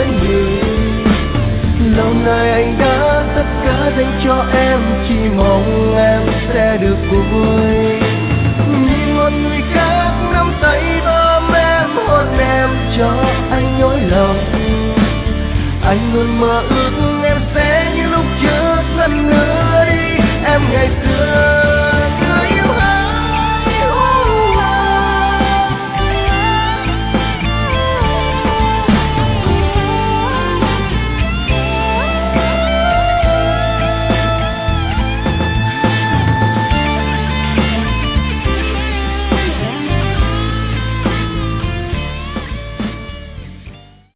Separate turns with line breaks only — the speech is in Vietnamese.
với người. Lâu nay anh đã tất cả dành cho em, chỉ mong em sẽ được vui.